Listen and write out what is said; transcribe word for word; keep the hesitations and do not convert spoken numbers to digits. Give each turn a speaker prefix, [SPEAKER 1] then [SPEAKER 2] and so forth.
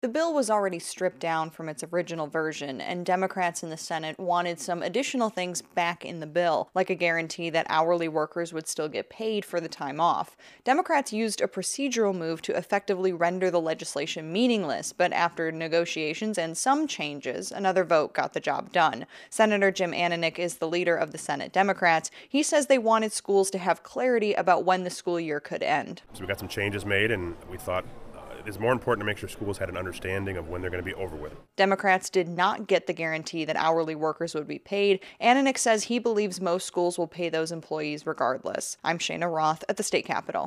[SPEAKER 1] The bill was already stripped down from its original version, and Democrats in the Senate wanted some additional things back in the bill, like a guarantee that hourly workers would still get paid for the time off. Democrats used a procedural move to effectively render the legislation meaningless, but after negotiations and some changes, another vote got the job done. Senator Jim Ananich is the leader of the Senate Democrats. He says they wanted schools to have clarity about when the school year could end.
[SPEAKER 2] So we got some changes made, and we thought it is more important to make sure schools had an understanding of when they're going to be over with.
[SPEAKER 1] Democrats did not get the guarantee that hourly workers would be paid. Ananich says he believes most schools will pay those employees regardless. I'm Shayna Roth at the state capitol.